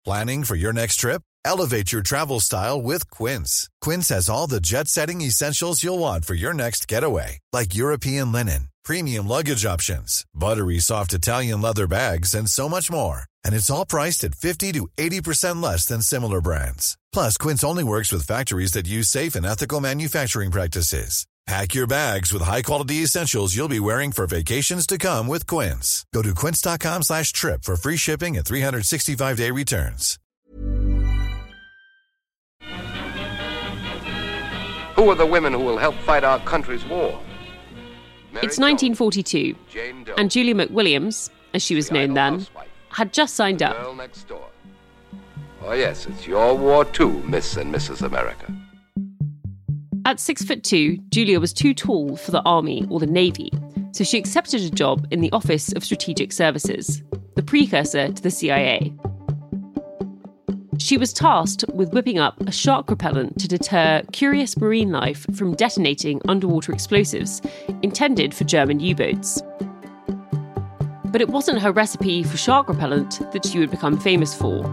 Planning for your next trip? Elevate your travel style with Quince. Quince has all the jet-setting essentials you'll want for your next getaway, like European linen, premium luggage options, buttery soft Italian leather bags, and so much more. And it's all priced at 50 to 80% less than similar brands. Plus, Quince only works with factories that use safe and ethical manufacturing practices. Pack your bags with high-quality essentials you'll be wearing for vacations to come with Quince. Go to quince.com/trip for free shipping and 365-day returns. Who are the women who will help fight our country's war? It's 1942, and Julia McWilliams, as she was known then, had just signed up. Girl next door. Oh yes, it's your war too, Miss and Mrs. America. At 6'2", Julia was too tall for the Army or the Navy, so she accepted a job in the Office of Strategic Services, the precursor to the CIA. She was tasked with whipping up a shark repellent to deter curious marine life from detonating underwater explosives intended for German U-boats. But it wasn't her recipe for shark repellent that she would become famous for.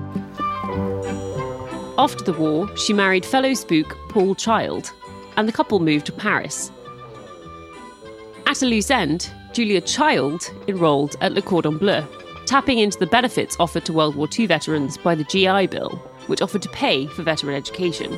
After the war, she married fellow spook Paul Child, and the couple moved to Paris. At a loose end, Julia Child enrolled at Le Cordon Bleu, tapping into the benefits offered to World War II veterans by the GI Bill, which offered to pay for veteran education.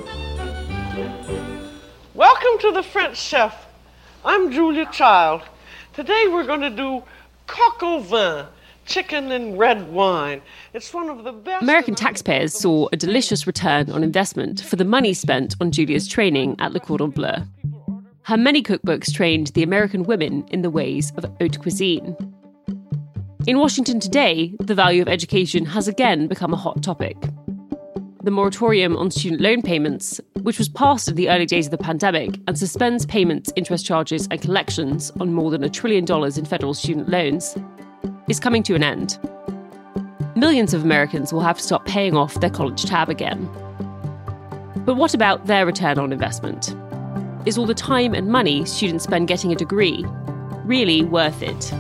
Welcome to the French Chef. I'm Julia Child. Today we're going to do coq au vin, chicken and red wine. It's one of the best... American taxpayers saw a delicious return on investment for the money spent on Julia's training at Le Cordon Bleu. Her many cookbooks trained the American women in the ways of haute cuisine. In Washington today, the value of education has again become a hot topic. The moratorium on student loan payments, which was passed in the early days of the pandemic and suspends payments, interest charges and collections on more than $1 trillion in federal student loans, is coming to an end. Millions of Americans will have to start paying off their college tab again. But what about their return on investment? Is all the time and money students spend getting a degree really worth it?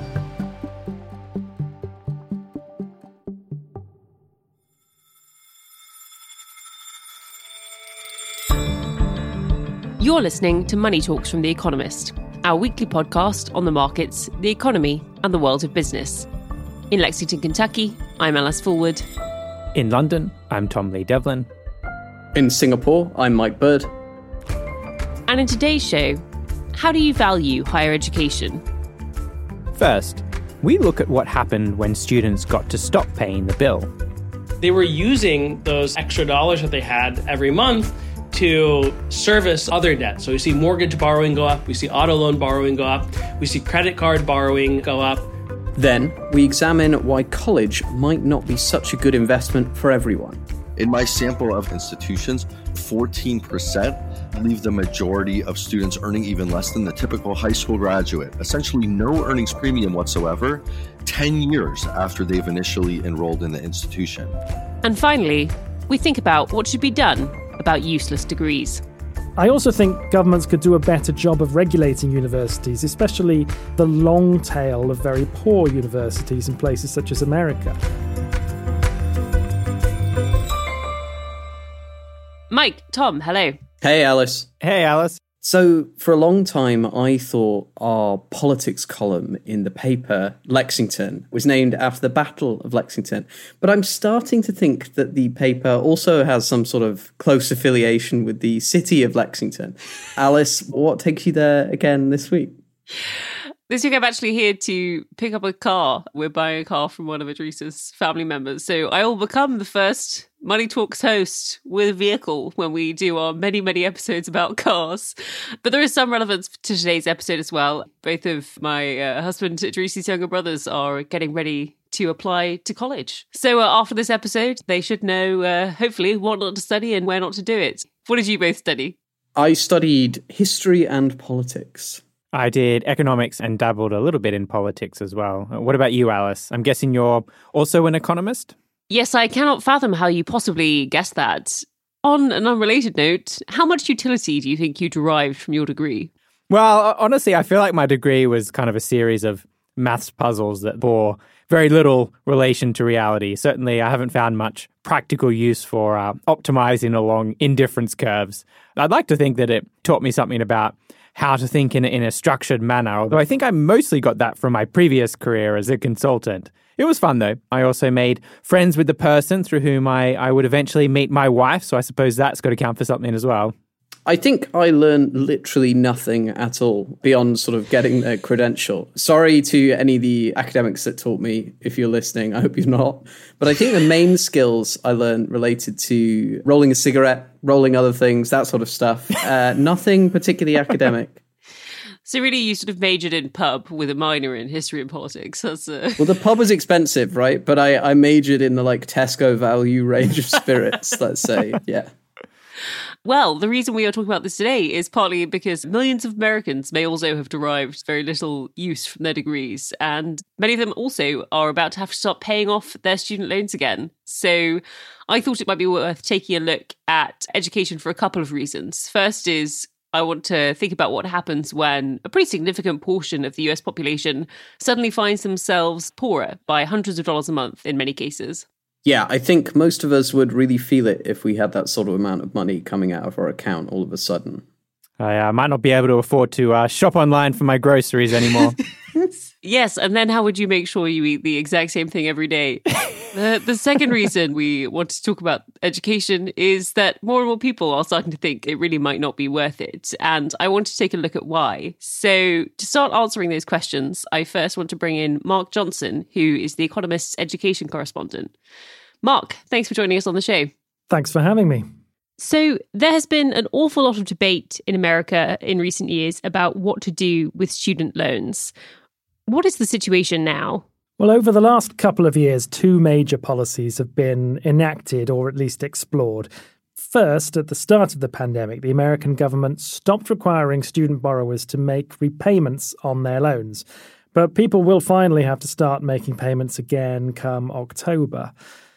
You're listening to Money Talks from The Economist, our weekly podcast on the markets, the economy, and the world of business. In Lexington, Kentucky, I'm Alice Fulwood. In London, I'm Tom Lee Devlin. In Singapore, I'm Mike Bird. And in today's show, how do you value higher education? First, we look at what happened when students got to stop paying the bill. They were using those extra dollars that they had every month to service other debt. So we see mortgage borrowing go up, we see auto loan borrowing go up, we see credit card borrowing go up. Then we examine why college might not be such a good investment for everyone. In my sample of institutions, 14% leave the majority of students earning even less than the typical high school graduate, essentially no earnings premium whatsoever, 10 years after they've initially enrolled in the institution. And finally, we think about what should be done about useless degrees. I also think governments could do a better job of regulating universities, especially the long tail of very poor universities in places such as America. Mike, Tom, hello. Hey, Alice. Hey, Alice. So, for a long time, I thought our politics column in the paper, Lexington, was named after the Battle of Lexington. But I'm starting to think that the paper also has some sort of close affiliation with the city of Lexington. Alice, what takes you there again this week? This week I'm actually here to pick up a car. We're buying a car from one of Idris's family members. So I will become the first Money Talks host with a vehicle when we do our many, many episodes about cars. But there is some relevance to today's episode as well. Both of my husband, Idris's younger brothers, are getting ready to apply to college. So after this episode, they should know, hopefully, what not to study and where not to do it. What did you both study? I studied history and politics. I did economics and dabbled a little bit in politics as well. What about you, Alice? I'm guessing you're also an economist? Yes, I cannot fathom how you possibly guessed that. On an unrelated note, how much utility do you think you derived from your degree? Well, honestly, I feel like my degree was kind of a series of maths puzzles that bore very little relation to reality. Certainly, I haven't found much practical use for optimizing along indifference curves. I'd like to think that it taught me something about how to think in a structured manner, although I think I mostly got that from my previous career as a consultant. It was fun, though. I also made friends with the person through whom I would eventually meet my wife, so I suppose that's got to count for something as well. I think I learned literally nothing at all beyond sort of getting a credential. Sorry to any of the academics that taught me, if you're listening. I hope you're not. But I think the main skills I learned related to rolling a cigarette, rolling other things, that sort of stuff. Nothing particularly academic. So really you sort of majored in pub with a minor in history and politics. Well, the pub was expensive, right? But I majored in the Tesco value range of spirits, let's say. Yeah. Well, the reason we are talking about this today is partly because millions of Americans may also have derived very little use from their degrees, and many of them also are about to have to start paying off their student loans again. So I thought it might be worth taking a look at education for a couple of reasons. First is I want to think about what happens when a pretty significant portion of the US population suddenly finds themselves poorer by hundreds of dollars a month in many cases. Yeah, I think most of us would really feel it if we had that sort of amount of money coming out of our account all of a sudden. I might not be able to afford to shop online for my groceries anymore. Yes, and then how would you make sure you eat the exact same thing every day? The second reason we want to talk about education is that more and more people are starting to think it really might not be worth it. And I want to take a look at why. So to start answering those questions, I first want to bring in Mark Johnson, who is The Economist's education correspondent. Mark, thanks for joining us on the show. Thanks for having me. So there has been an awful lot of debate in America in recent years about what to do with student loans. What is the situation now? Well, over the last couple of years, two major policies have been enacted or at least explored. First, at the start of the pandemic, the American government stopped requiring student borrowers to make repayments on their loans. But people will finally have to start making payments again come October.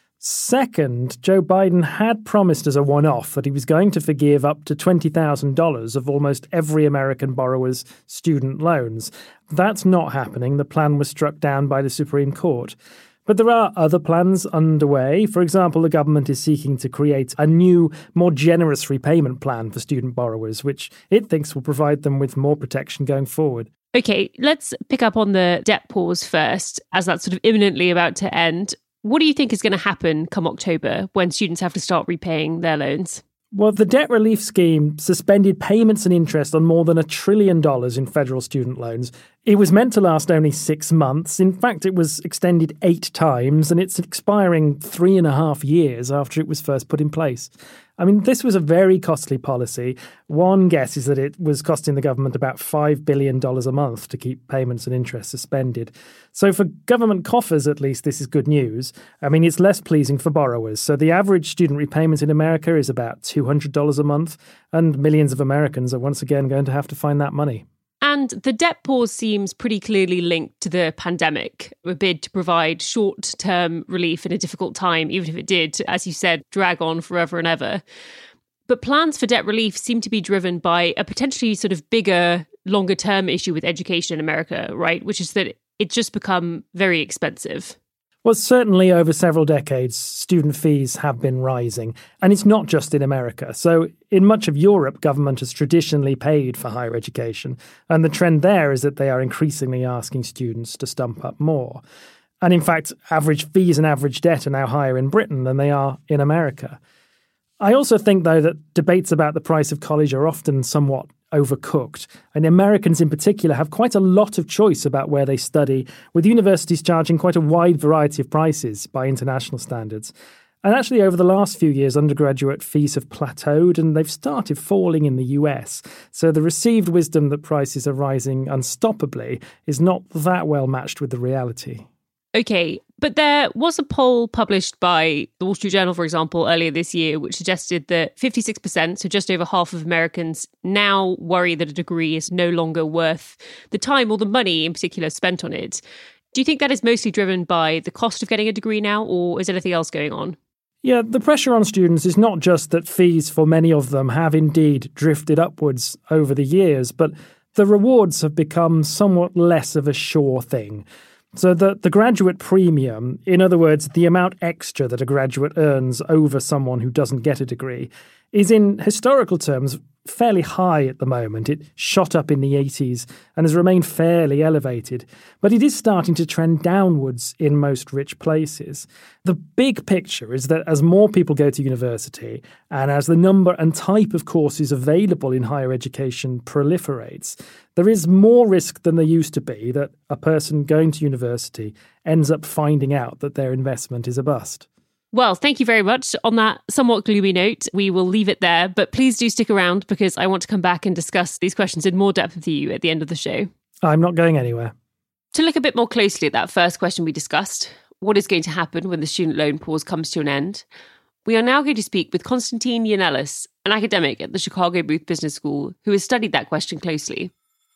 Second, Joe Biden had promised as a one-off that he was going to forgive up to $20,000 of almost every American borrower's student loans. That's not happening. The plan was struck down by the Supreme Court. But there are other plans underway. For example, the government is seeking to create a new, more generous repayment plan for student borrowers, which it thinks will provide them with more protection going forward. Okay, let's pick up on the debt pause first, as that's sort of imminently about to end. What do you think is going to happen come October when students have to start repaying their loans? Well, the debt relief scheme suspended payments and interest on more than $1 trillion in federal student loans. It was meant to last only 6 months. In fact, it was extended 8 times, and it's expiring 3.5 years after it was first put in place. I mean, this was a very costly policy. One guess is that it was costing the government about $5 billion a month to keep payments and interest suspended. So for government coffers, at least, this is good news. I mean, it's less pleasing for borrowers. So the average student repayment in America is about $200 a month, and millions of Americans are once again going to have to find that money. And the debt pause seems pretty clearly linked to the pandemic, a bid to provide short-term relief in a difficult time, even if it did, as you said, drag on forever and ever. But plans for debt relief seem to be driven by a potentially sort of bigger, longer-term issue with education in America, right? Which is that it's just become very expensive. Well, certainly over several decades, student fees have been rising. And it's not just in America. So in much of Europe, government has traditionally paid for higher education. And the trend there is that they are increasingly asking students to stump up more. And in fact, average fees and average debt are now higher in Britain than they are in America. I also think, though, that debates about the price of college are often somewhat overcooked. And Americans in particular have quite a lot of choice about where they study, with universities charging quite a wide variety of prices by international standards. And actually, over the last few years, undergraduate fees have plateaued and they've started falling in the US. So the received wisdom that prices are rising unstoppably is not that well matched with the reality. Okay, but there was a poll published by the Wall Street Journal, for example, earlier this year, which suggested that 56%, so just over half of Americans, now worry that a degree is no longer worth the time or the money in particular spent on it. Do you think that is mostly driven by the cost of getting a degree now, or is anything else going on? Yeah, the pressure on students is not just that fees for many of them have indeed drifted upwards over the years, but the rewards have become somewhat less of a sure thing. So the graduate premium, in other words, the amount extra that a graduate earns over someone who doesn't get a degree, is in historical terms fairly high at the moment. It shot up in the 80s and has remained fairly elevated, but it is starting to trend downwards in most rich places. The big picture is that as more people go to university and as the number and type of courses available in higher education proliferates, there is more risk than there used to be that a person going to university ends up finding out that their investment is a bust. Well, thank you very much. On that somewhat gloomy note, we will leave it there, but please do stick around because I want to come back and discuss these questions in more depth with you at the end of the show. I'm not going anywhere. To look a bit more closely at that first question we discussed, what is going to happen when the student loan pause comes to an end? We are now going to speak with Konstantin Yannelis, an academic at the Chicago Booth Business School, who has studied that question closely.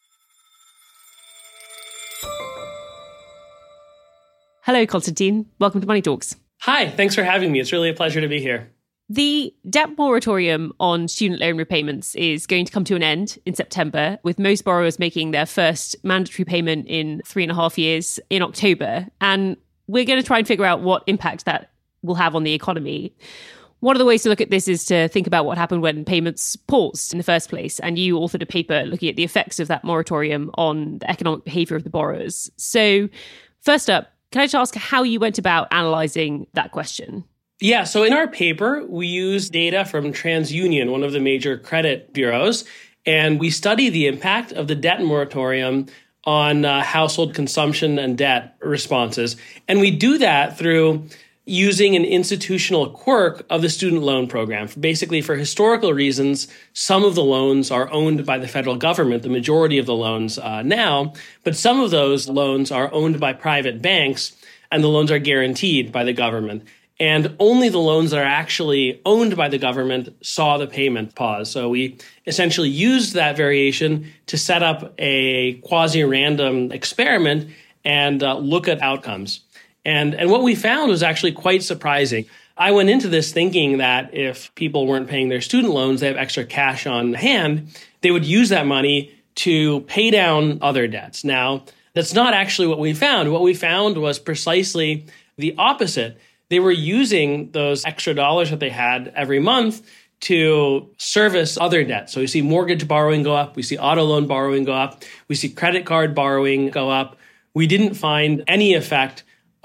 Hello, Konstantin. Welcome to Money Talks. Hi, thanks for having me. It's really a pleasure to be here. The debt moratorium on student loan repayments is going to come to an end in September, with most borrowers making their first mandatory payment in 3.5 years in October. And we're going to try and figure out what impact that will have on the economy. One of the ways to look at this is to think about what happened when payments paused in the first place. And you authored a paper looking at the effects of that moratorium on the economic behaviour of the borrowers. So first up, can I just ask how you went about analysing that question? Yeah, so in our paper, we used data from TransUnion, one of the major credit bureaus, and we studied the impact of the debt moratorium on household consumption and debt responses. And we do that through using an institutional quirk of the student loan program. Basically, for historical reasons, some of the loans are owned by the federal government, the majority of the loans now, but some of those loans are owned by private banks, and the loans are guaranteed by the government. And only the loans that are actually owned by the government saw the payment pause. So we essentially used that variation to set up a quasi-random experiment and look at outcomes. And what we found was actually quite surprising. I went into this thinking that if people weren't paying their student loans, they have extra cash on hand, they would use that money to pay down other debts. Now, that's not actually what we found. What we found was precisely the opposite. They were using those extra dollars that they had every month to service other debts. So we see mortgage borrowing go up, we see auto loan borrowing go up, we see credit card borrowing go up. We didn't find any effect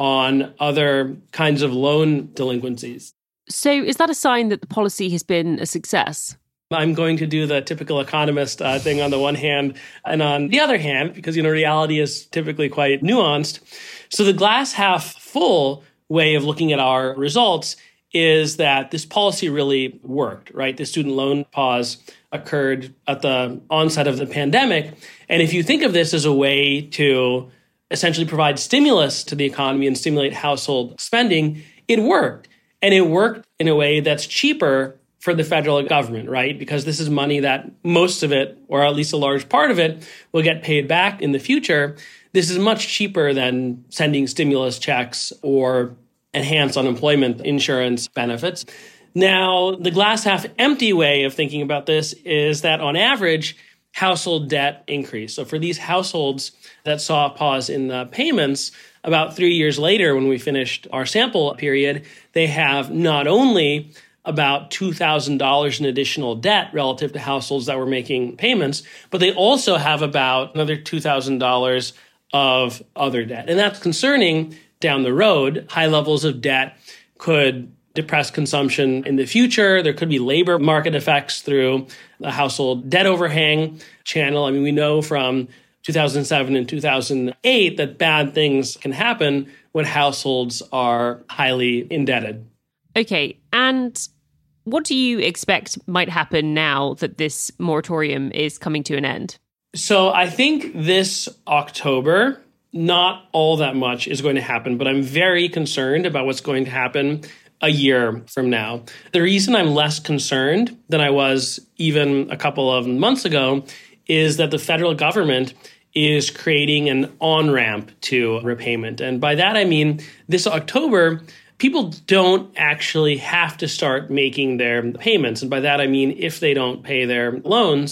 on other kinds of loan delinquencies. So is that a sign that the policy has been a success? I'm going to do the typical economist thing on the one hand, and on the other hand, because reality is typically quite nuanced. So the glass half full way of looking at our results is that this policy really worked, right? The student loan pause occurred at the onset of the pandemic. And if you think of this as a way to essentially provide stimulus to the economy and stimulate household spending, it worked. And it worked in a way that's cheaper for the federal government, right? Because this is money that most of it, or at least a large part of it, will get paid back in the future. This is much cheaper than sending stimulus checks or enhanced unemployment insurance benefits. Now, the glass half empty way of thinking about this is that on average, household debt increased. So for these households that saw a pause in the payments, about 3 years later, when we finished our sample period, they have not only about $2,000 in additional debt relative to households that were making payments, but they also have about another $2,000 of other debt. And that's concerning down the road. High levels of debt could depress consumption in the future. There could be labor market effects through the household debt overhang channel. I mean, we know from 2007 and 2008 that bad things can happen when households are highly indebted. Okay, and what do you expect might happen now that this moratorium is coming to an end? So I think this October, not all that much is going to happen, but I'm very concerned about what's going to happen a year from now. The reason I'm less concerned than I was even a couple of months ago is that the federal government is creating an on-ramp to repayment. And by that, I mean, this October, people don't actually have to start making their payments. And by that, I mean, if they don't pay their loans,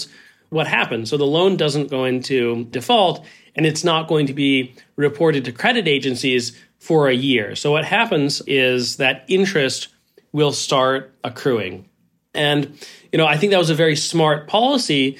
what happens. So the loan doesn't go into default, and it's not going to be reported to credit agencies for a year. So what happens is that interest will start accruing. And, I think that was a very smart policy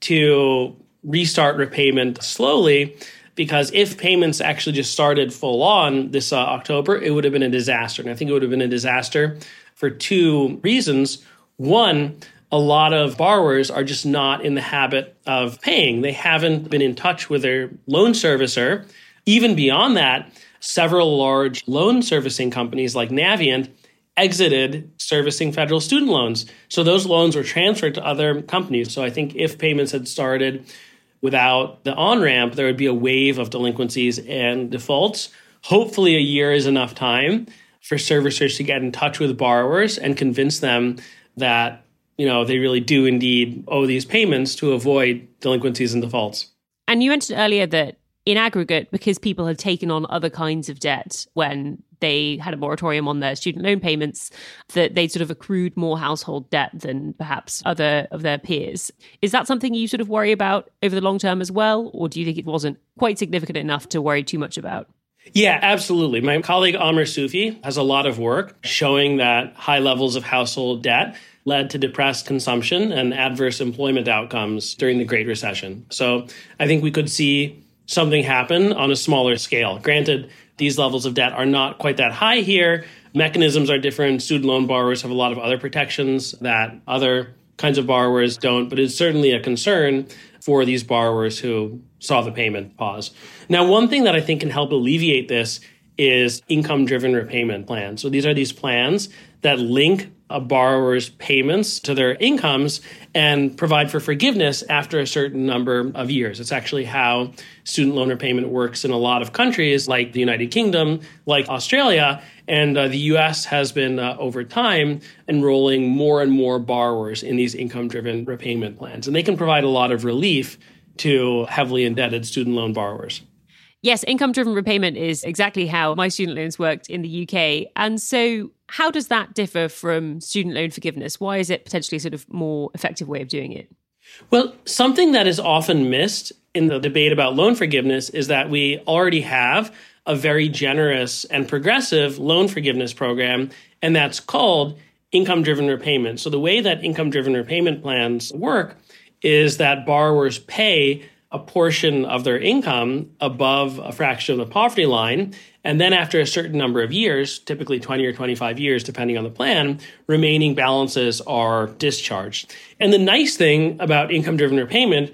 to restart repayment slowly, because if payments actually just started full on this October, it would have been a disaster. And I think it would have been a disaster for two reasons. One, a lot of borrowers are just not in the habit of paying. They haven't been in touch with their loan servicer. Even beyond that, several large loan servicing companies like Navient exited servicing federal student loans. So those loans were transferred to other companies. So I think if payments had started without the on-ramp, there would be a wave of delinquencies and defaults. Hopefully a year is enough time for servicers to get in touch with borrowers and convince them that, they really do indeed owe these payments to avoid delinquencies and defaults. And you mentioned earlier that in aggregate, because people had taken on other kinds of debt when they had a moratorium on their student loan payments, that they sort of accrued more household debt than perhaps other of their peers. Is that something you sort of worry about over the long term as well? Or do you think it wasn't quite significant enough to worry too much about? Yeah, absolutely. My colleague Amr Sufi has a lot of work showing that high levels of household debt led to depressed consumption and adverse employment outcomes during the Great Recession. So I think we could see something happen on a smaller scale. Granted, these levels of debt are not quite that high here. Mechanisms are different. Student loan borrowers have a lot of other protections that other kinds of borrowers don't, but it's certainly a concern for these borrowers who saw the payment pause. Now, one thing that I think can help alleviate this is income-driven repayment plans. So these are these plans that link a borrower's payments to their incomes and provide for forgiveness after a certain number of years. It's actually how student loan repayment works in a lot of countries like the United Kingdom, like Australia, and the US has been, over time, enrolling more and more borrowers in these income-driven repayment plans. And they can provide a lot of relief to heavily indebted student loan borrowers. Yes, income-driven repayment is exactly how my student loans worked in the UK. And so how does that differ from student loan forgiveness? Why is it potentially a sort of more effective way of doing it? Well, something that is often missed in the debate about loan forgiveness is that we already have a very generous and progressive loan forgiveness program, and that's called income-driven repayment. So the way that income-driven repayment plans work is that borrowers pay a portion of their income above a fraction of the poverty line. And then after a certain number of years, typically 20 or 25 years, depending on the plan, remaining balances are discharged. And the nice thing about income-driven repayment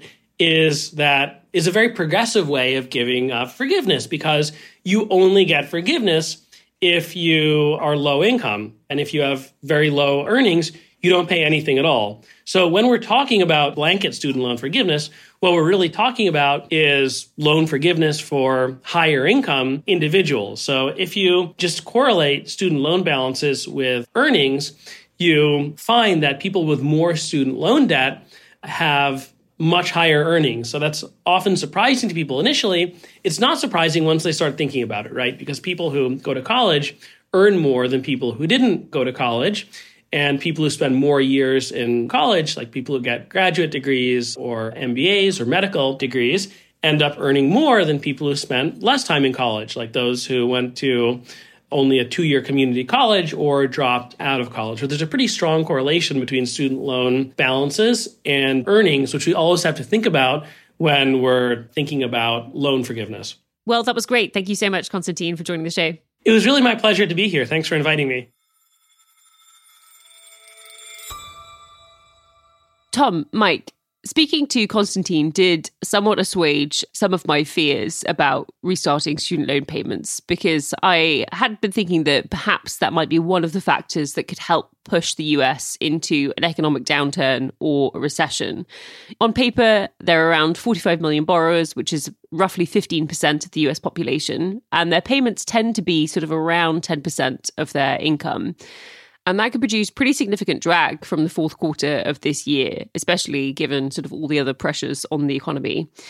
is that it's a very progressive way of giving forgiveness, because you only get forgiveness if you are low income. And if you have very low earnings, you don't pay anything at all. So when we're talking about blanket student loan forgiveness, what we're really talking about is loan forgiveness for higher income individuals. So if you just correlate student loan balances with earnings, you find that people with more student loan debt have much higher earnings. So that's often surprising to people initially. It's not surprising once they start thinking about it, right? Because people who go to college earn more than people who didn't go to college. And people who spend more years in college, like people who get graduate degrees or MBAs or medical degrees, end up earning more than people who spent less time in college, like those who went to only a 2-year community college or dropped out of college. So there's a pretty strong correlation between student loan balances and earnings, which we always have to think about when we're thinking about loan forgiveness. Well, that was great. Thank you so much, Konstantin, for joining the show. It was really my pleasure to be here. Thanks for inviting me. Tom, Mike, speaking to Konstantin did somewhat assuage some of my fears about restarting student loan payments, because I had been thinking that perhaps that might be one of the factors that could help push the US into an economic downturn or a recession. On paper, there are around 45 million borrowers, which is roughly 15% of the US population, and their payments tend to be sort of around 10% of their income. And that could produce pretty significant drag from the fourth quarter of this year, especially given sort of all the other pressures on the economy.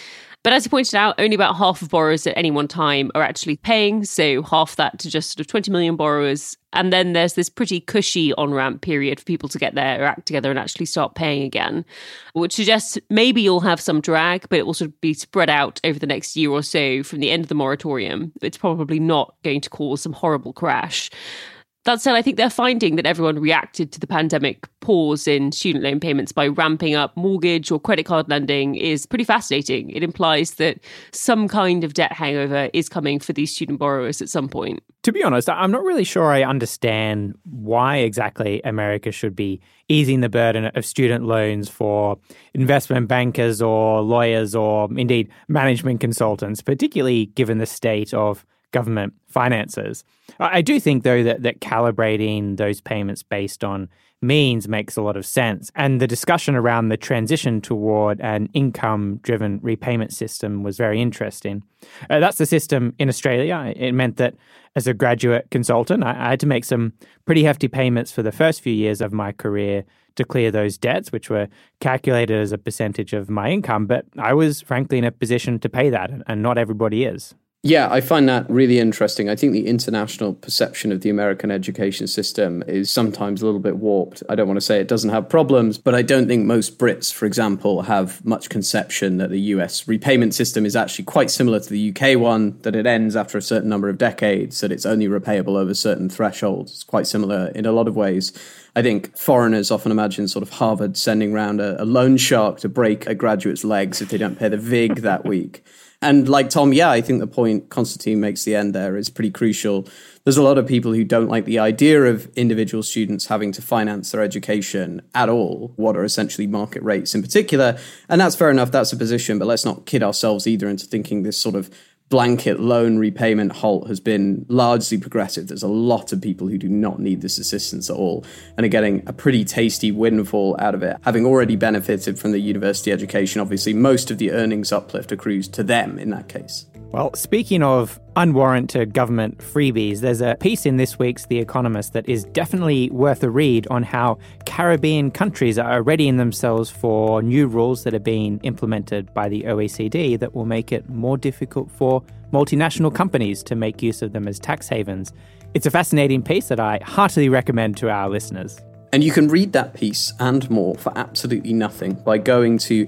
But as you pointed out, only about half of borrowers at any one time are actually paying, so half that to just sort of 20 million borrowers. And then there's this pretty cushy on-ramp period for people to get their act together and actually start paying again, which suggests maybe you'll have some drag, but it will sort of be spread out over the next year or so from the end of the moratorium. It's probably not going to cause some horrible crash. That said, I think they're finding that everyone reacted to the pandemic pause in student loan payments by ramping up mortgage or credit card lending is pretty fascinating. It implies that some kind of debt hangover is coming for these student borrowers at some point. To be honest, I'm not really sure I understand why exactly America should be easing the burden of student loans for investment bankers or lawyers or indeed management consultants, particularly given the state of government finances. I do think, though, that calibrating those payments based on means makes a lot of sense. And the discussion around the transition toward an income-driven repayment system was very interesting. That's the system in Australia. It meant that as a graduate consultant, I had to make some pretty hefty payments for the first few years of my career to clear those debts, which were calculated as a percentage of my income. But I was, frankly, in a position to pay that, and not everybody is. Yeah, I find that really interesting. I think the international perception of the American education system is sometimes a little bit warped. I don't want to say it doesn't have problems, but I don't think most Brits, for example, have much conception that the US repayment system is actually quite similar to the UK one, that it ends after a certain number of decades, that it's only repayable over certain thresholds. It's quite similar in a lot of ways. I think foreigners often imagine sort of Harvard sending around a loan shark to break a graduate's legs if they don't pay the VIG that week. And like Tom, yeah, I think the point Konstantin makes at the end there is pretty crucial. There's a lot of people who don't like the idea of individual students having to finance their education at all, what are essentially market rates in particular. And that's fair enough, that's a position, but let's not kid ourselves either into thinking this sort of blanket loan repayment halt has been largely progressive. There's a lot of people who do not need this assistance at all and are getting a pretty tasty windfall out of it. Having already benefited from the university education, obviously most of the earnings uplift accrues to them in that case. Well, speaking of unwarranted government freebies, there's a piece in this week's The Economist that is definitely worth a read on how Caribbean countries are readying themselves for new rules that are being implemented by the OECD that will make it more difficult for multinational companies to make use of them as tax havens. It's a fascinating piece that I heartily recommend to our listeners. And you can read that piece and more for absolutely nothing by going to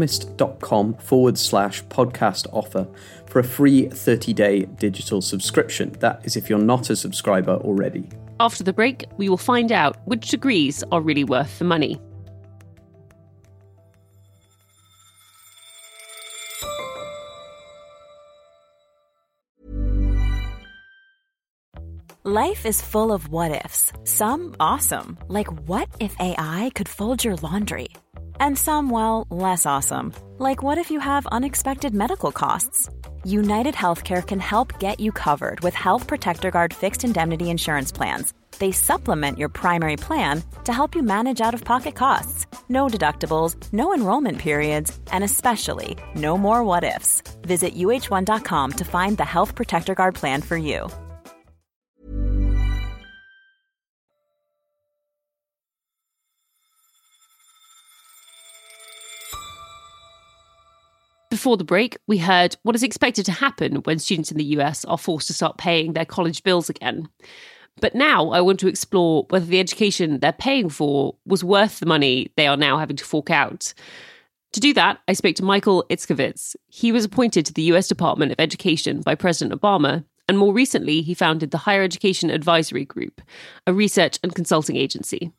economist.com/podcast offer for a free 30-day digital subscription. That is if you're not a subscriber already. After the break, we will find out which degrees are really worth the money. Life is full of what-ifs. Some awesome, like what if AI could fold your laundry? And some, well, less awesome, like what if you have unexpected medical costs? United Healthcare can help get you covered with Health Protector Guard fixed indemnity insurance plans. They supplement your primary plan to help you manage out-of-pocket costs. No deductibles, no enrollment periods, and especially no more what-ifs. Visit uh1.com to find the Health Protector Guard plan for you. Before the break, we heard what is expected to happen when students in the US are forced to start paying their college bills again. But now I want to explore whether the education they're paying for was worth the money they are now having to fork out. To do that, I spoke to Michael Itzkovitz. He was appointed to the US Department of Education by President Obama, and more recently he founded the Higher Education Advisory Group, a research and consulting agency.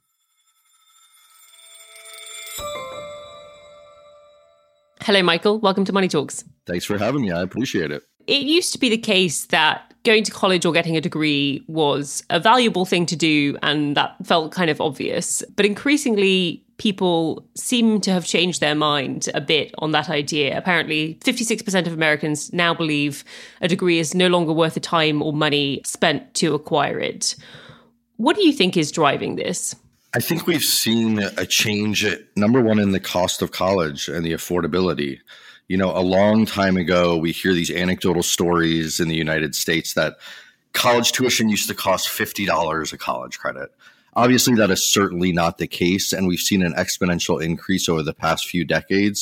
Hello, Michael. Welcome to Money Talks. Thanks for having me. I appreciate it. It used to be the case that going to college or getting a degree was a valuable thing to do, and that felt kind of obvious. But increasingly, people seem to have changed their mind a bit on that idea. Apparently, 56% of Americans now believe a degree is no longer worth the time or money spent to acquire it. What do you think is driving this? I think we've seen a change, number one, in the cost of college and the affordability. You know, a long time ago, we hear these anecdotal stories in the United States that college tuition used to cost $50 a college credit. Obviously, that is certainly not the case, and we've seen an exponential increase over the past few decades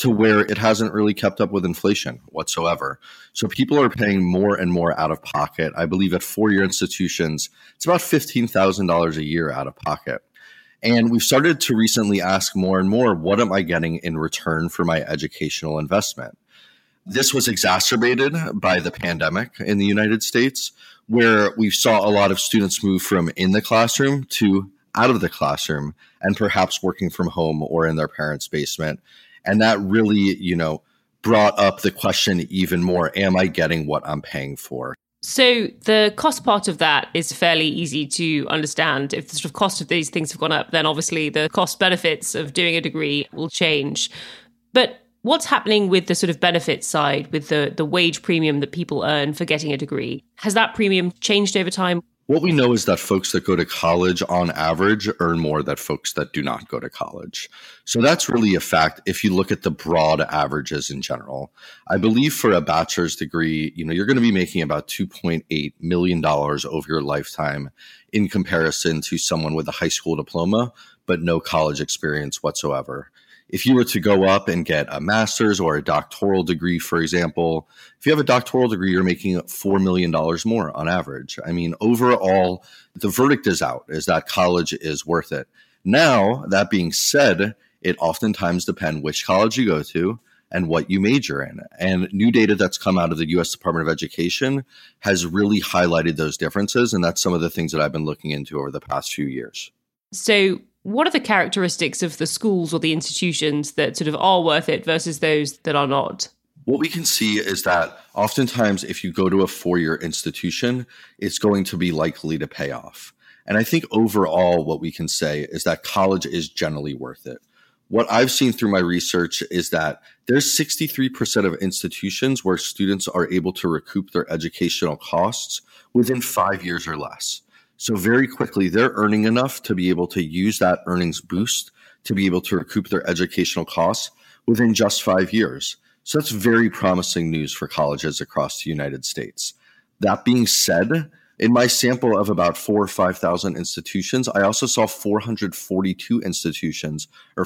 to where it hasn't really kept up with inflation whatsoever. So people are paying more and more out of pocket. I believe at four-year institutions, it's about $15,000 a year out of pocket. And we've started to recently ask more and more, what am I getting in return for my educational investment? This was exacerbated by the pandemic in the United States, where we saw a lot of students move from in the classroom to out of the classroom and perhaps working from home or in their parents' basement. And that really, brought up the question even more, am I getting what I'm paying for? So the cost part of that is fairly easy to understand. If the sort of cost of these things have gone up, then obviously the cost benefits of doing a degree will change. But what's happening with the sort of benefit side, with the wage premium that people earn for getting a degree? Has that premium changed over time? What we know is that folks that go to college on average earn more than folks that do not go to college. So that's really a fact if you look at the broad averages in general. I believe for a bachelor's degree, you're going to be making about $2.8 million over your lifetime in comparison to someone with a high school diploma, but no college experience whatsoever. If you were to go up and get a master's or a doctoral degree, for example, if you have a doctoral degree, you're making $4 million more on average. I mean, overall, the verdict is out, is that college is worth it. Now, that being said, it oftentimes depends which college you go to and what you major in. And new data that's come out of the U.S. Department of Education has really highlighted those differences. And that's some of the things that I've been looking into over the past few years. So what are the characteristics of the schools or the institutions that sort of are worth it versus those that are not? What we can see is that oftentimes if you go to a four-year institution, it's going to be likely to pay off. And I think overall what we can say is that college is generally worth it. What I've seen through my research is that there's 63% of institutions where students are able to recoup their educational costs within 5 years or less. So very quickly, they're earning enough to be able to use that earnings boost to be able to recoup their educational costs within just 5 years. So that's very promising news for colleges across the United States. That being said, in my sample of about 4,000 or 5,000 institutions, I also saw 442 institutions, or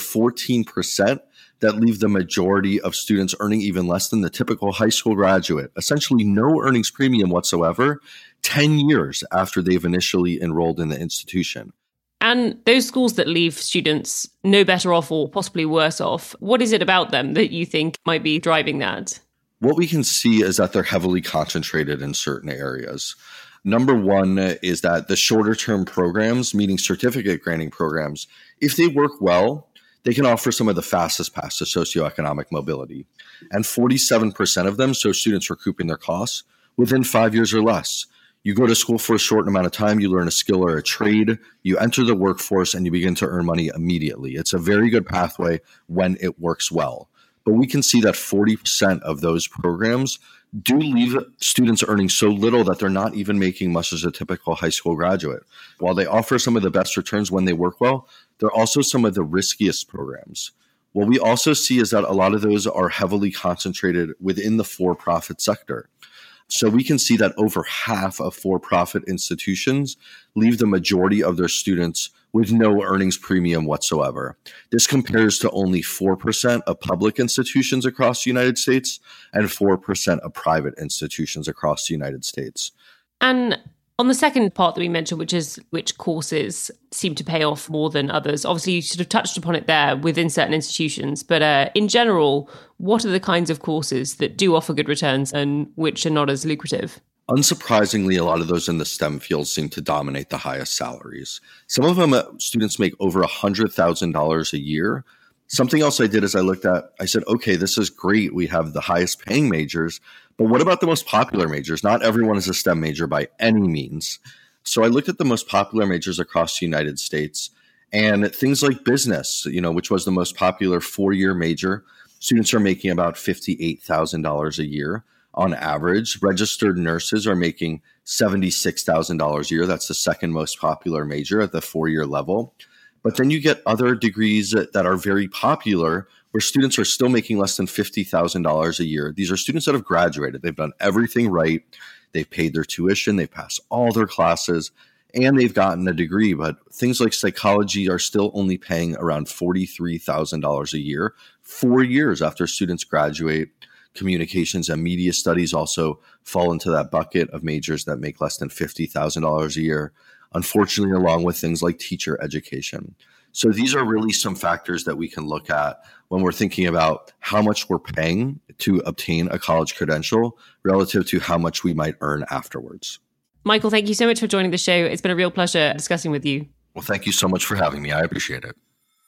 14%, that leave the majority of students earning even less than the typical high school graduate, essentially no earnings premium whatsoever, 10 years after they've initially enrolled in the institution. And those schools that leave students no better off or possibly worse off, what is it about them that you think might be driving that? What we can see is that they're heavily concentrated in certain areas. Number one is that the shorter term programs, meaning certificate granting programs, if they work well, they can offer some of the fastest paths to socioeconomic mobility. And 47% of them show students recouping their costs within 5 years or less. You go to school for a short amount of time, you learn a skill or a trade, you enter the workforce, and you begin to earn money immediately. It's a very good pathway when it works well. But we can see that 40% of those programs do leave students earning so little that they're not even making much as a typical high school graduate. While they offer some of the best returns when they work well, they're also some of the riskiest programs. What we also see is that a lot of those are heavily concentrated within the for-profit sector. So we can see that over half of for-profit institutions leave the majority of their students with no earnings premium whatsoever. This compares to only 4% of public institutions across the United States and 4% of private institutions across the United States. And on the second part that we mentioned, which is which courses seem to pay off more than others, obviously you sort of touched upon it there within certain institutions, but in general, what are the kinds of courses that do offer good returns and which are not as lucrative? Unsurprisingly, a lot of those in the STEM fields seem to dominate the highest salaries. Some of them, students make over $100,000 a year. Something else I did is I said, okay, this is great. We have the highest paying majors, but what about the most popular majors? Not everyone is a STEM major by any means. So I looked at the most popular majors across the United States, and things like business, which was the most popular 4-year major, students are making about $58,000 a year. On average, registered nurses are making $76,000 a year. That's the second most popular major at the 4-year level. But then you get other degrees that are very popular where students are still making less than $50,000 a year. These are students that have graduated. They've done everything right. They've paid their tuition. They've passed all their classes. and they've gotten a degree. But things like psychology are still only paying around $43,000 a year, 4 years after students graduate. Communications and media studies also fall into that bucket of majors that make less than $50,000 a year, unfortunately, along with things like teacher education. So these are really some factors that we can look at when we're thinking about how much we're paying to obtain a college credential relative to how much we might earn afterwards. Michael, thank you so much for joining the show. It's been a real pleasure discussing with you. Well, thank you so much for having me. I appreciate it.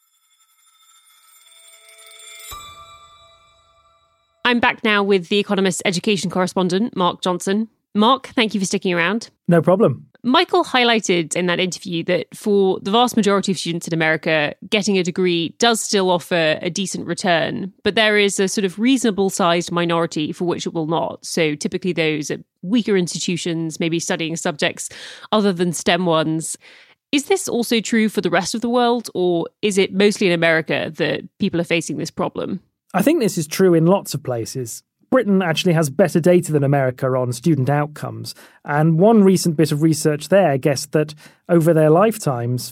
I'm back now with The Economist's education correspondent, Mark Johnson. Mark, thank you for sticking around. No problem. Michael highlighted in that interview that for the vast majority of students in America, getting a degree does still offer a decent return, but there is a sort of reasonable-sized minority for which it will not. So typically those at weaker institutions, maybe studying subjects other than STEM ones. Is this also true for the rest of the world, or is it mostly in America that people are facing this problem? I think this is true in lots of places. Britain actually has better data than America on student outcomes. And one recent bit of research there guessed that over their lifetimes,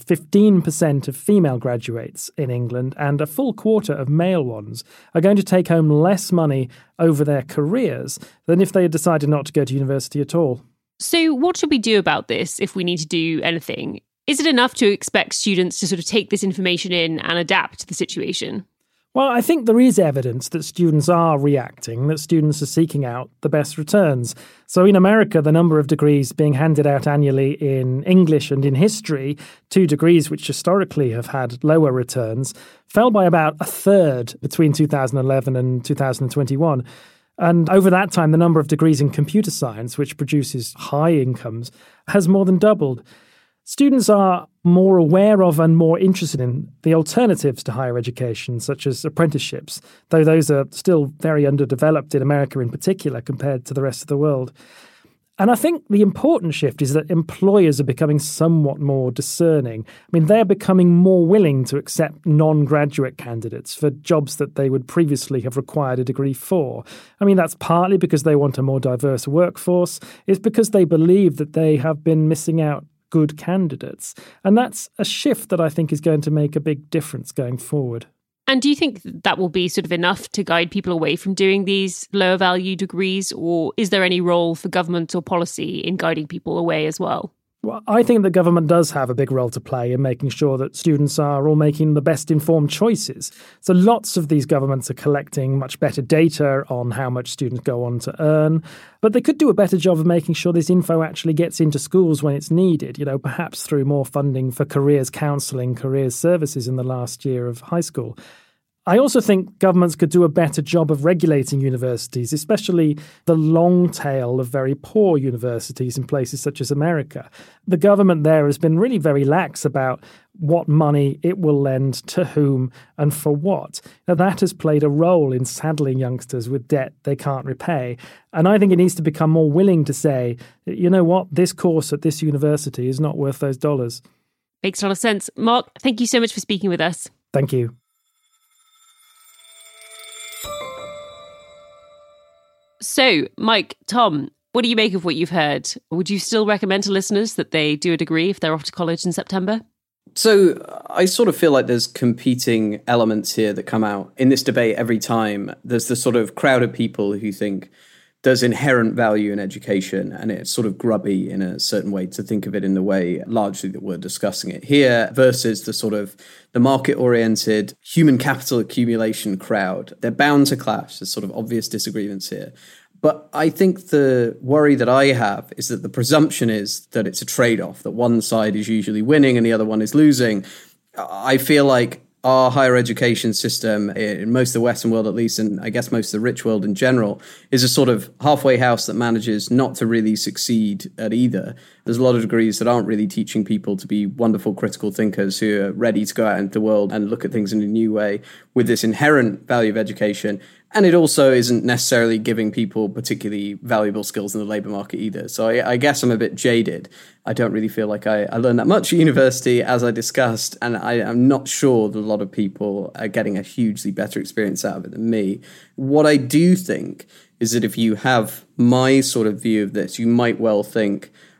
15% of female graduates in England and a full quarter of male ones are going to take home less money over their careers than if they had decided not to go to university at all. So what should we do about this if we need to do anything? Is it enough to expect students to sort of take this information in and adapt to the situation? Well, I think there is evidence that students are reacting, that students are seeking out the best returns. So in America, the number of degrees being handed out annually in English and in history, 2 degrees which historically have had lower returns, fell by about a third between 2011 and 2021. And over that time, the number of degrees in computer science, which produces high incomes, has more than doubled. Students are more aware of and more interested in the alternatives to higher education, such as apprenticeships, though those are still very underdeveloped in America in particular compared to the rest of the world. And I think the important shift is that employers are becoming somewhat more discerning. I mean, they're becoming more willing to accept non-graduate candidates for jobs that they would previously have required a degree for. I mean, that's partly because they want a more diverse workforce. It's because they believe that they have been missing out good candidates. And that's a shift that I think is going to make a big difference going forward. And do you think that will be sort of enough to guide people away from doing these lower value degrees, or is there any role for government or policy in guiding people away as well? Well, I think the government does have a big role to play in making sure that students are all making the best informed choices. So lots of these governments are collecting much better data on how much students go on to earn, but they could do a better job of making sure this info actually gets into schools when it's needed, perhaps through more funding for careers counselling, careers services in the last year of high school. I also think governments could do a better job of regulating universities, especially the long tail of very poor universities in places such as America. The government there has been really very lax about what money it will lend to whom and for what. Now, that has played a role in saddling youngsters with debt they can't repay. And I think it needs to become more willing to say, you know what, this course at this university is not worth those dollars. Makes a lot of sense. Mark, thank you so much for speaking with us. Thank you. So, Mike, Tom, what do you make of what you've heard? Would you still recommend to listeners that they do a degree if they're off to college in September? So I sort of feel like there's competing elements here that come out in this debate every time. There's the sort of crowd of people who think there's inherent value in education, and it's sort of grubby in a certain way to think of it in the way largely that we're discussing it here, versus the sort of the market-oriented human capital accumulation crowd. They're bound to clash. There's sort of obvious disagreements here. But I think the worry that I have is that the presumption is that it's a trade-off, that one side is usually winning and the other one is losing. I feel like our higher education system, in most of the Western world at least, and I guess most of the rich world in general, is a sort of halfway house that manages not to really succeed at either. There's a lot of degrees that aren't really teaching people to be wonderful critical thinkers who are ready to go out into the world and look at things in a new way with this inherent value of education. And it also isn't necessarily giving people particularly valuable skills in the labour market either. So I guess I'm a bit jaded. I don't really feel like I learned that much at university, as I discussed, and I'm not sure that a lot of people are getting a hugely better experience out of it than me. What I do think is that if you have my sort of view of this, you might well think,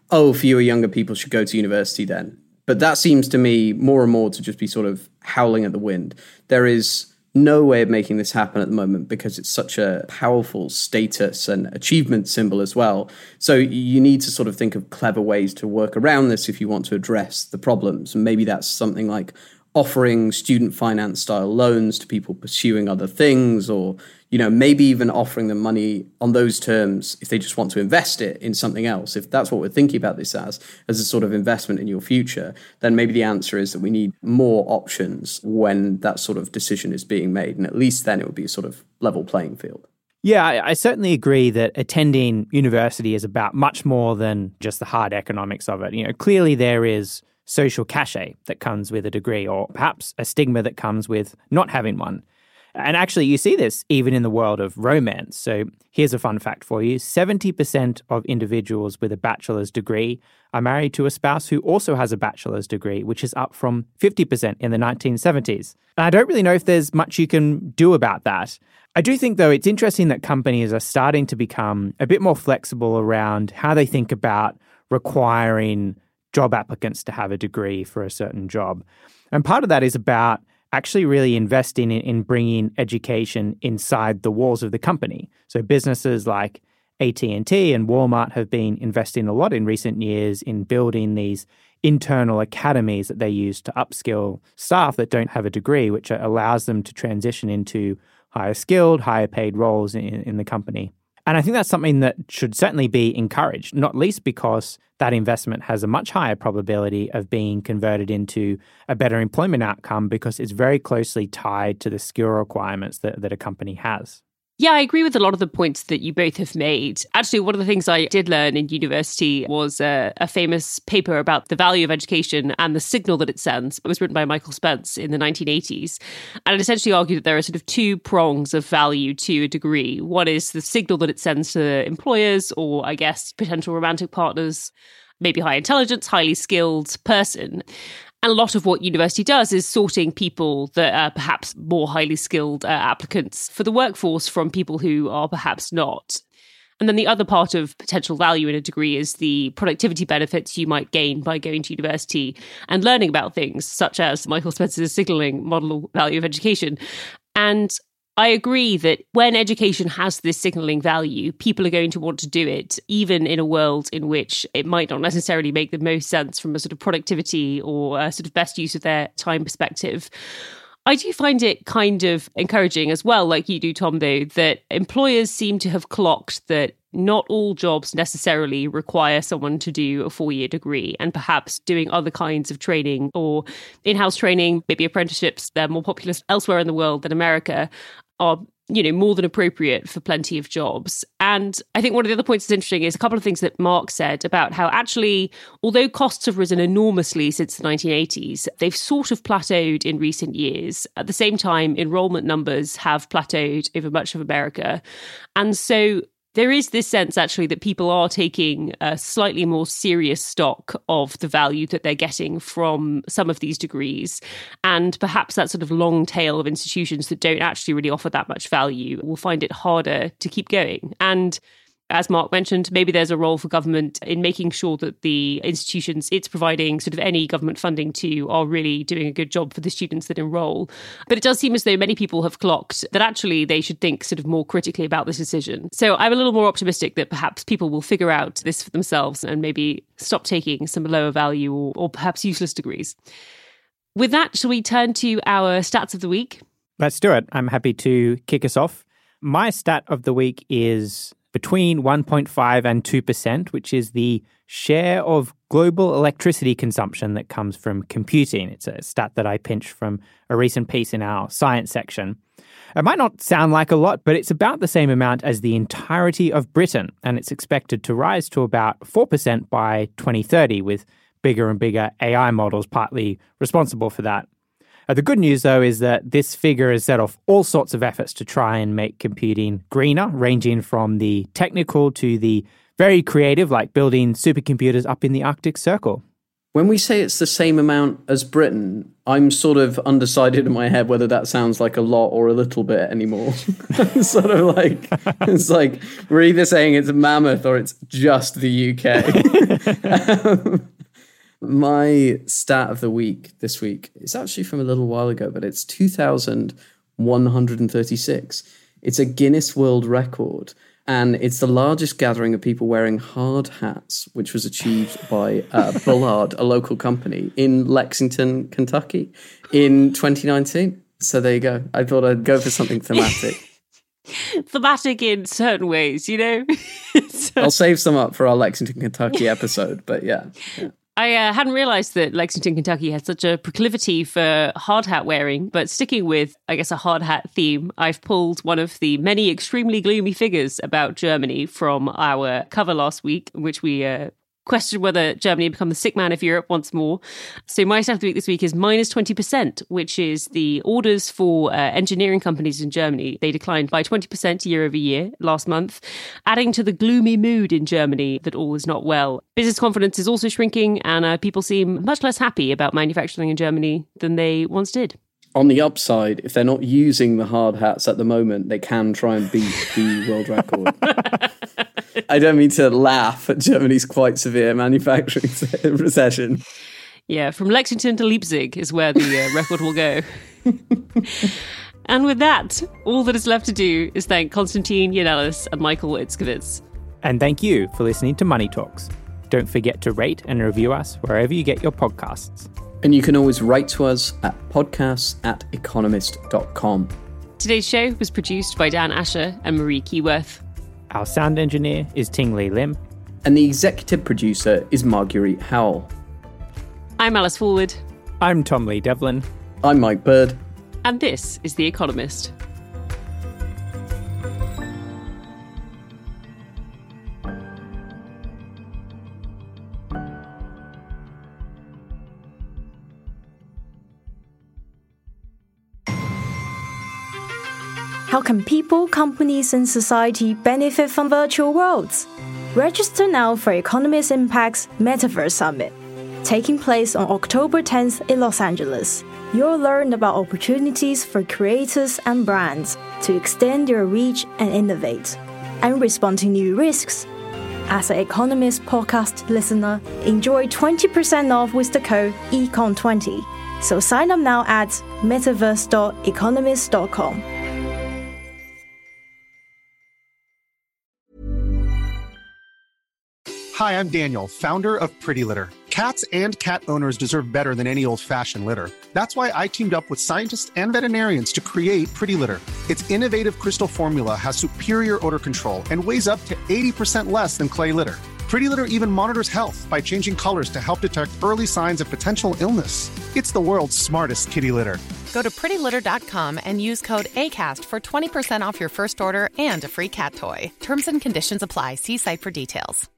oh, fewer younger people should go to university then. But that seems to me more and more to just be sort of howling at the wind. There is no way of making this happen at the moment because it's such a powerful status and achievement symbol as well. So you need to sort of think of clever ways to work around this if you want to address the problems. And maybe that's something like offering student finance style loans to people pursuing other things, or, you know, maybe even offering them money on those terms if they just want to invest it in something else. If that's what we're thinking about this as a sort of investment in your future, then maybe the answer is that we need more options when that sort of decision is being made. And at least then it would be a sort of level playing field. Yeah, I certainly agree that attending university is about much more than just the hard economics of it. You know, clearly there is social cachet that comes with a degree, or perhaps a stigma that comes with not having one. And actually, you see this even in the world of romance. So here's a fun fact for you. 70% of individuals with a bachelor's degree are married to a spouse who also has a bachelor's degree, which is up from 50% in the 1970s. And I don't really know if there's much you can do about that. I do think, though, it's interesting that companies are starting to become a bit more flexible around how they think about requiring job applicants to have a degree for a certain job. And part of that is about actually really investing in bringing education inside the walls of the company. So businesses like AT&T and Walmart have been investing a lot in recent years in building these internal academies that they use to upskill staff that don't have a degree, which allows them to transition into higher skilled, higher paid roles in the company. And I think that's something that should certainly be encouraged, not least because that investment has a much higher probability of being converted into a better employment outcome because it's very closely tied to the skill requirements that a company has. Yeah, I agree with a lot of the points that you both have made. Actually, one of the things I did learn in university was a famous paper about the value of education and the signal that it sends. It was written by Michael Spence in the 1980s. And it essentially argued that there are sort of two prongs of value to a degree. One is the signal that it sends to employers or, I guess, potential romantic partners, maybe high intelligence, highly skilled person. And a lot of what university does is sorting people that are perhaps more highly skilled applicants for the workforce from people who are perhaps not. And then the other part of potential value in a degree is the productivity benefits you might gain by going to university and learning about things, such as Michael Spencer's signaling model value of education. And I agree that when education has this signaling value, people are going to want to do it, even in a world in which it might not necessarily make the most sense from a sort of productivity or a sort of best use of their time perspective. I do find it kind of encouraging as well, like you do, Tom, though, that employers seem to have clocked that not all jobs necessarily require someone to do a 4-year degree, and perhaps doing other kinds of training or in-house training, maybe apprenticeships, they're more popular elsewhere in the world than America, are, you know, more than appropriate for plenty of jobs. And I think one of the other points that's interesting is a couple of things that Mark said about how actually, although costs have risen enormously since the 1980s, they've sort of plateaued in recent years. At the same time, enrollment numbers have plateaued over much of America. And so there is this sense, actually, that people are taking a slightly more serious stock of the value that they're getting from some of these degrees. And perhaps that sort of long tail of institutions that don't actually really offer that much value will find it harder to keep going. And as Mark mentioned, maybe there's a role for government in making sure that the institutions it's providing sort of any government funding to are really doing a good job for the students that enroll. But it does seem as though many people have clocked that actually they should think sort of more critically about this decision. So I'm a little more optimistic that perhaps people will figure out this for themselves and maybe stop taking some lower value or perhaps useless degrees. With that, shall we turn to our stats of the week? Let's do it. I'm happy to kick us off. My stat of the week is between 1.5 and 2%, which is the share of global electricity consumption that comes from computing. It's a stat that I pinched from a recent piece in our science section. It might not sound like a lot, but it's about the same amount as the entirety of Britain, and it's expected to rise to about 4% by 2030, with bigger and bigger AI models partly responsible for that. The good news, though, is that this figure has set off all sorts of efforts to try and make computing greener, ranging from the technical to the very creative, like building supercomputers up in the Arctic Circle. When we say it's the same amount as Britain, I'm sort of undecided in my head whether that sounds like a lot or a little bit anymore. Sort of like, it's like we're either saying it's a mammoth or it's just the UK. My stat of the week this week is actually from a little while ago, but it's 2,136. It's a Guinness World Record. And it's the largest gathering of people wearing hard hats, which was achieved by Bullard, a local company, in Lexington, Kentucky, in 2019. So there you go. I thought I'd go for something thematic. Thematic in certain ways, you know? I'll save some up for our Lexington, Kentucky episode, but yeah. I hadn't realised that Lexington, Kentucky had such a proclivity for hard hat wearing, but sticking with, I guess, a hard hat theme, I've pulled one of the many extremely gloomy figures about Germany from our cover last week, in which we questioned whether Germany had become the sick man of Europe once more. So my stat of the week this week is minus 20%, which is the orders for engineering companies in Germany. They declined by 20% year over year last month, adding to the gloomy mood in Germany that all is not well. Business confidence is also shrinking, and people seem much less happy about manufacturing in Germany than they once did. On the upside, if they're not using the hard hats at the moment, they can try and beat the world record. I don't mean to laugh at Germany's quite severe manufacturing recession. Yeah, from Lexington to Leipzig is where the record will go. And with that, all that is left to do is thank Konstantin Yannelis and Michael Itzkovitz. And thank you for listening to Money Talks. Don't forget to rate and review us wherever you get your podcasts. And you can always write to us at podcasts@economist.com. Today's show was produced by Dan Asher and Marie Keyworth. Our sound engineer is Ting Lee Lim. And the executive producer is Marguerite Howell. I'm Alice Forward. I'm Tom Lee Devlin. I'm Mike Bird. And this is The Economist. How can people, companies, and society benefit from virtual worlds? Register now for Economist Impact's Metaverse Summit, taking place on October 10th in Los Angeles. You'll learn about opportunities for creators and brands to extend their reach and innovate, and respond to new risks. As an Economist podcast listener, enjoy 20% off with the code ECON20. So sign up now at metaverse.economist.com. Hi, I'm Daniel, founder of Pretty Litter. Cats and cat owners deserve better than any old-fashioned litter. That's why I teamed up with scientists and veterinarians to create Pretty Litter. Its innovative crystal formula has superior odor control and weighs up to 80% less than clay litter. Pretty Litter even monitors health by changing colors to help detect early signs of potential illness. It's the world's smartest kitty litter. Go to prettylitter.com and use code ACAST for 20% off your first order and a free cat toy. Terms and conditions apply. See site for details.